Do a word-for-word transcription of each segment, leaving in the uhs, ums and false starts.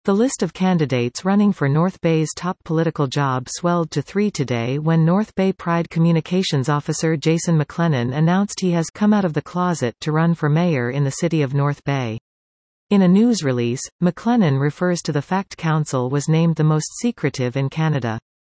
The list of candidates running for North Bay's top political job swelled to three today when North Bay Pride communications officer Jason McLennan announced he has come out of the closet to run for mayor in the city of North Bay. In a news release, McLennan refers to the fact council was named the most secretive in Canada.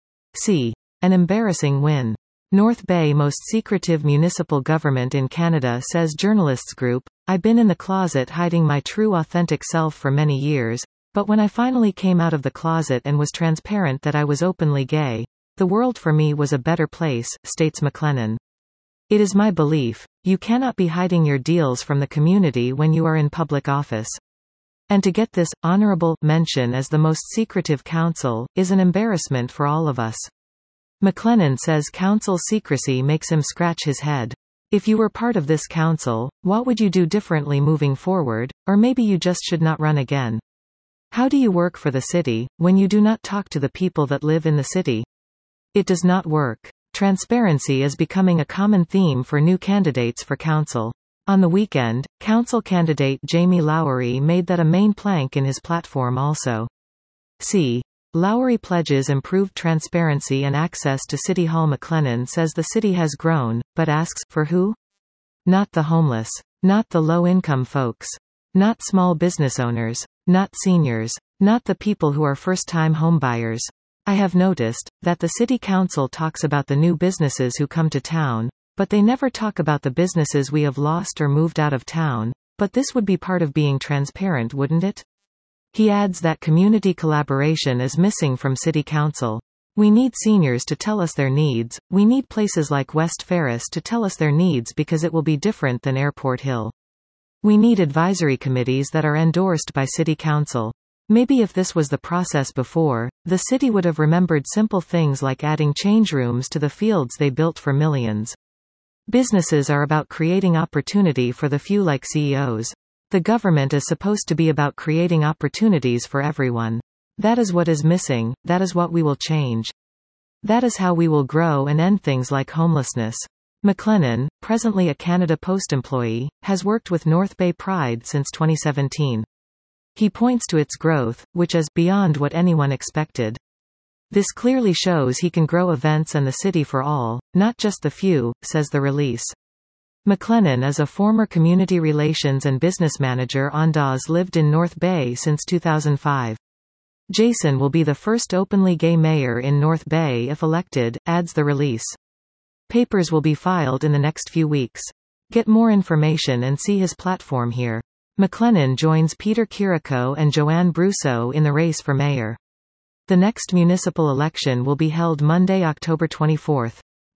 See. An embarrassing win. North Bay most secretive municipal government in Canada, says journalists group. I've been in the closet hiding my true authentic self for many years, but when I finally came out of the closet and was transparent that I was openly gay, the world for me was a better place, states McLennan. It is my belief, you cannot be hiding your deals from the community when you are in public office. And to get this honorable mention as the most secretive council is an embarrassment for all of us. McLennan says council secrecy makes him scratch his head. If you were part of this council, what would you do differently moving forward, or maybe you just should not run again? How do you work for the city, when you do not talk to the people that live in the city? It does not work. Transparency is becoming a common theme for new candidates for council. On the weekend, council candidate Jamie Lowery made that a main plank in his platform also. See. Lowery pledges improved transparency and access to City Hall. McLennan says the city has grown, but asks, for who? Not the homeless. Not the low-income folks. Not small business owners. Not seniors. Not the people who are first-time homebuyers. I have noticed that the city council talks about the new businesses who come to town, but they never talk about the businesses we have lost or moved out of town, but this would be part of being transparent, wouldn't it? He adds that community collaboration is missing from city council. We need seniors to tell us their needs, we need places like West Ferris to tell us their needs because it will be different than Airport Hill. We need advisory committees that are endorsed by city council. Maybe if this was the process before, the city would have remembered simple things like adding change rooms to the fields they built for millions. Businesses are about creating opportunity for the few like C E Os. The government is supposed to be about creating opportunities for everyone. That is what is missing, that is what we will change. That is how we will grow and end things like homelessness. McLennan, presently a Canada Post employee, has worked with North Bay Pride since twenty seventeen. He points to its growth, which is beyond what anyone expected. This clearly shows he can grow events and the city for all, not just the few, says the release. McLennan is a former community relations and business manager. Ondas lived in North Bay since two thousand five. Jason will be the first openly gay mayor in North Bay if elected, adds the release. Papers will be filed in the next few weeks. Get more information and see his platform here. McLennan joins Peter Kirikou and Joanne Brousseau in the race for mayor. The next municipal election will be held Monday, October twenty-fourth.